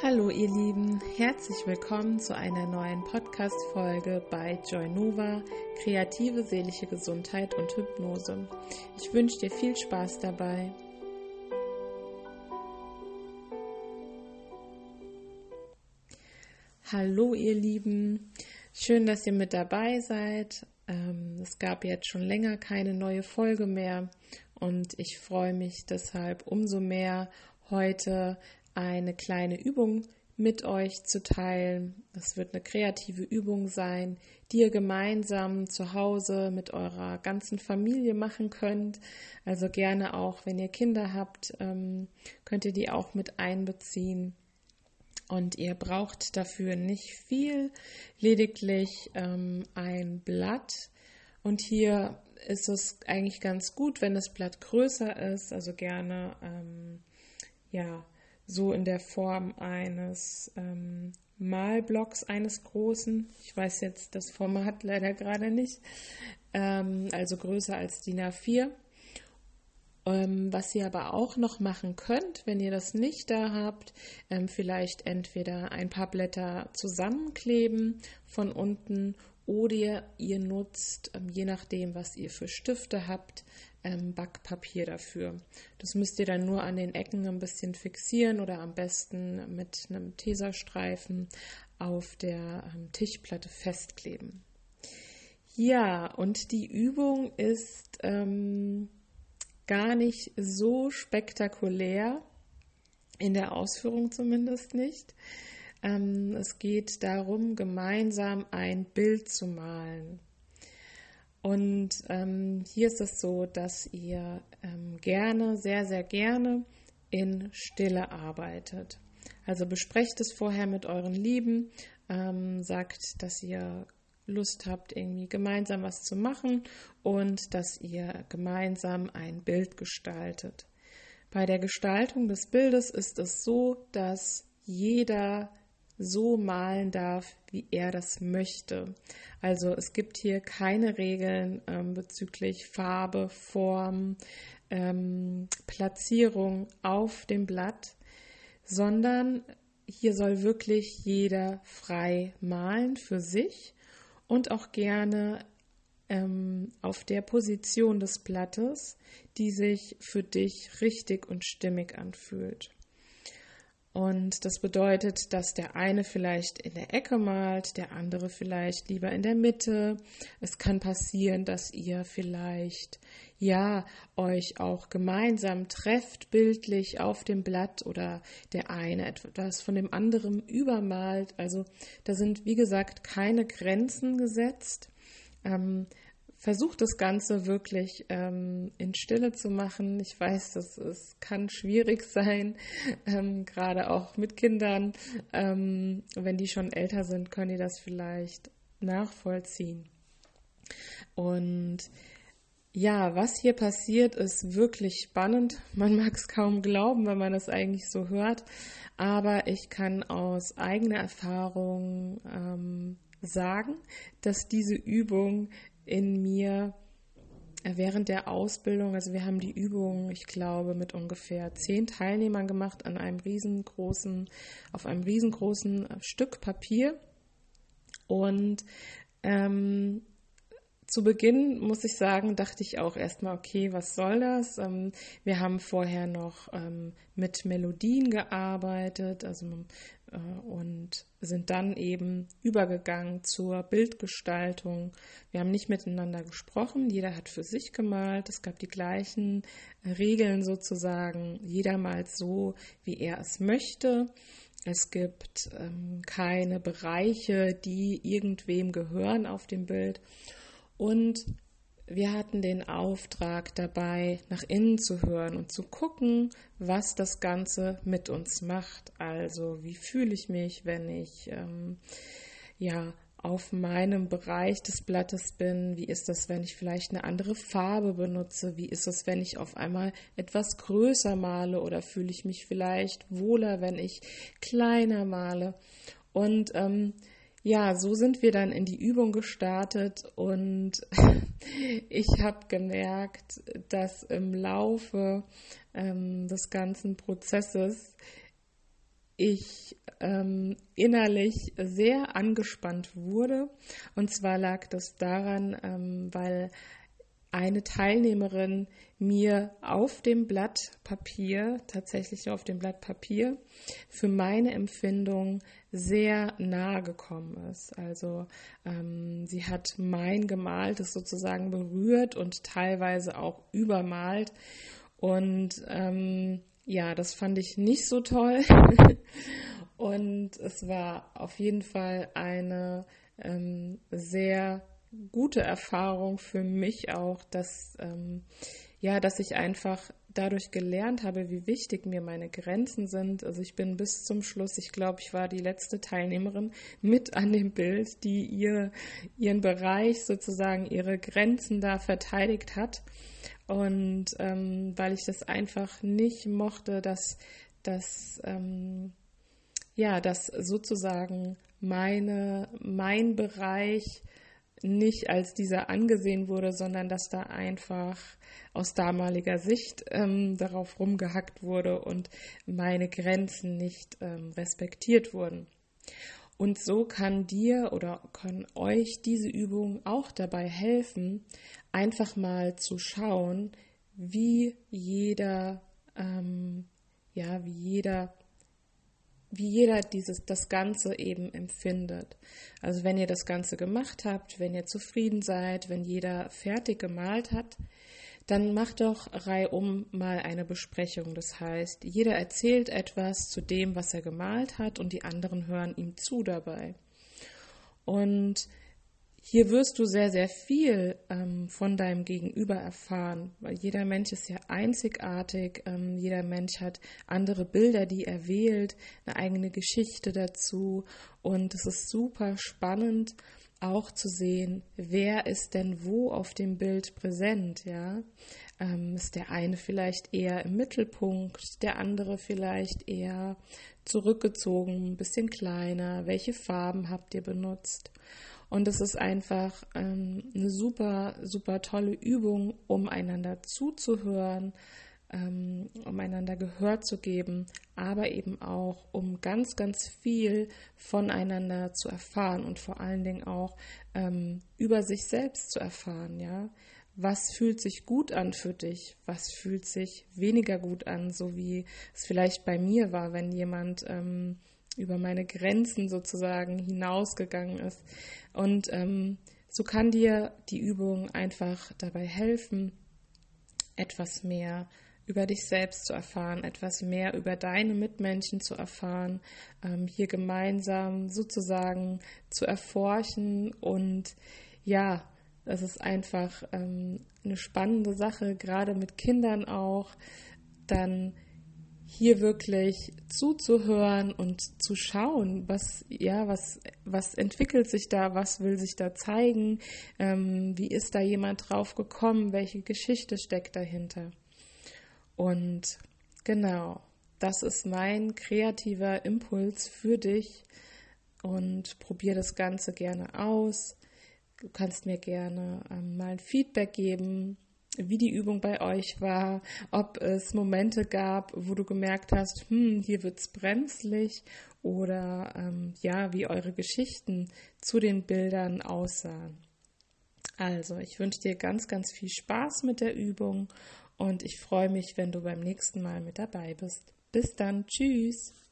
Hallo ihr Lieben, herzlich willkommen zu einer neuen Podcast-Folge bei Joy Nova, kreative seelische Gesundheit und Hypnose. Ich wünsche dir viel Spaß dabei. Hallo ihr Lieben, schön, dass ihr mit dabei seid. Es gab jetzt schon länger keine neue Folge mehr und ich freue mich deshalb umso mehr, heute eine kleine Übung mit euch zu teilen. Das wird eine kreative Übung sein, die ihr gemeinsam zu Hause mit eurer ganzen Familie machen könnt. Also gerne auch, wenn ihr Kinder habt, könnt ihr die auch mit einbeziehen. Und ihr braucht dafür nicht viel, lediglich ein Blatt. Und hier ist es eigentlich ganz gut, wenn das Blatt größer ist, also gerne so in der Form eines Malblocks, eines großen. Ich weiß jetzt das Format leider gerade nicht. Also größer als DIN A4. Was ihr aber auch noch machen könnt, wenn ihr das nicht da habt, vielleicht entweder ein paar Blätter zusammenkleben von unten oder ihr nutzt, je nachdem, was ihr für Stifte habt, Backpapier dafür. Das müsst ihr dann nur an den Ecken ein bisschen fixieren oder am besten mit einem Tesastreifen auf der Tischplatte festkleben. Ja, und die Übung ist gar nicht so spektakulär, in der Ausführung zumindest nicht. Es geht darum, gemeinsam ein Bild zu malen. Und hier ist es so, dass ihr sehr, sehr gerne in Stille arbeitet. Also besprecht es vorher mit euren Lieben, sagt, dass ihr Lust habt, irgendwie gemeinsam was zu machen und dass ihr gemeinsam ein Bild gestaltet. Bei der Gestaltung des Bildes ist es so, dass jeder so malen darf, wie er das möchte. Also es gibt hier keine Regeln bezüglich Farbe, Form, Platzierung auf dem Blatt, sondern hier soll wirklich jeder frei malen für sich und auch gerne auf der Position des Blattes, die sich für dich richtig und stimmig anfühlt. Und das bedeutet, dass der eine vielleicht in der Ecke malt, der andere vielleicht lieber in der Mitte. Es kann passieren, dass ihr vielleicht euch auch gemeinsam trefft, bildlich auf dem Blatt oder der eine etwas von dem anderen übermalt. Also da sind, wie gesagt, keine Grenzen gesetzt. Versucht das Ganze wirklich in Stille zu machen. Ich weiß, es kann schwierig sein, gerade auch mit Kindern. Wenn die schon älter sind, können die das vielleicht nachvollziehen. Und ja, was hier passiert, ist wirklich spannend. Man mag es kaum glauben, wenn man das eigentlich so hört. Aber ich kann aus eigener Erfahrung sagen, dass diese Übung in mir während der Ausbildung, also wir haben die Übung, ich glaube, mit ungefähr 10 Teilnehmern gemacht auf einem riesengroßen Stück Papier. Und zu Beginn, muss ich sagen, dachte ich auch erstmal, okay, was soll das? Wir haben vorher noch mit Melodien gearbeitet, und sind dann eben übergegangen zur Bildgestaltung. Wir haben nicht miteinander gesprochen, jeder hat für sich gemalt, es gab die gleichen Regeln sozusagen, jeder malt so, wie er es möchte. Es gibt keine Bereiche, die irgendwem gehören auf dem Bild. Und wir hatten den Auftrag dabei, nach innen zu hören und zu gucken, was das Ganze mit uns macht. Also wie fühle ich mich, wenn ich auf meinem Bereich des Blattes bin? Wie ist das, wenn ich vielleicht eine andere Farbe benutze? Wie ist es, wenn ich auf einmal etwas größer male? Oder fühle ich mich vielleicht wohler, wenn ich kleiner male? Und so sind wir dann in die Übung gestartet und ich habe gemerkt, dass im Laufe des ganzen Prozesses ich innerlich sehr angespannt wurde. Und zwar lag das daran, weil eine Teilnehmerin mir auf dem Blatt Papier, tatsächlich auf dem Blatt Papier, für meine Empfindung sehr nahe gekommen ist. Also sie hat mein Gemaltes sozusagen berührt und teilweise auch übermalt. Und ja, das fand ich nicht so toll. Und es war auf jeden Fall eine sehr gute Erfahrung für mich auch, dass ich einfach dadurch gelernt habe, wie wichtig mir meine Grenzen sind. Also ich bin bis zum Schluss, ich glaube, ich war die letzte Teilnehmerin mit an dem Bild, die ihren Bereich sozusagen, ihre Grenzen da verteidigt hat. Und weil ich das einfach nicht mochte, dass sozusagen mein Bereich nicht als dieser angesehen wurde, sondern dass da einfach aus damaliger Sicht darauf rumgehackt wurde und meine Grenzen nicht respektiert wurden. Und so kann dir oder kann euch diese Übung auch dabei helfen, einfach mal zu schauen, wie jeder das Ganze eben empfindet. Also wenn ihr das Ganze gemacht habt, wenn ihr zufrieden seid, wenn jeder fertig gemalt hat, dann macht doch reihum mal eine Besprechung. Das heißt, jeder erzählt etwas zu dem, was er gemalt hat, und die anderen hören ihm zu dabei. Und hier wirst du sehr, sehr viel von deinem Gegenüber erfahren, weil jeder Mensch ist ja einzigartig, jeder Mensch hat andere Bilder, die er wählt, eine eigene Geschichte dazu, und es ist super spannend auch zu sehen, wer ist denn wo auf dem Bild präsent, ja? Ist der eine vielleicht eher im Mittelpunkt, der andere vielleicht eher zurückgezogen, ein bisschen kleiner, welche Farben habt ihr benutzt? Und es ist einfach eine super, super tolle Übung, um einander zuzuhören, um einander Gehör zu geben, aber eben auch, um ganz, ganz viel voneinander zu erfahren und vor allen Dingen auch über sich selbst zu erfahren, ja. Was fühlt sich gut an für dich? Was fühlt sich weniger gut an? So wie es vielleicht bei mir war, wenn jemand über meine Grenzen sozusagen hinausgegangen ist. Und so kann dir die Übung einfach dabei helfen, etwas mehr über dich selbst zu erfahren, etwas mehr über deine Mitmenschen zu erfahren, hier gemeinsam sozusagen zu erforschen. Und ja, das ist einfach eine spannende Sache, gerade mit Kindern auch, dann hier wirklich zuzuhören und zu schauen, was entwickelt sich da, was will sich da zeigen, wie ist da jemand drauf gekommen, welche Geschichte steckt dahinter. Und genau, das ist mein kreativer Impuls für dich, und probier das Ganze gerne aus. Du kannst mir gerne mal ein Feedback geben, wie die Übung bei euch war, ob es Momente gab, wo du gemerkt hast, hier wird's bremslich, oder wie eure Geschichten zu den Bildern aussahen. Also, ich wünsche dir ganz, ganz viel Spaß mit der Übung, und ich freue mich, wenn du beim nächsten Mal mit dabei bist. Bis dann, tschüss!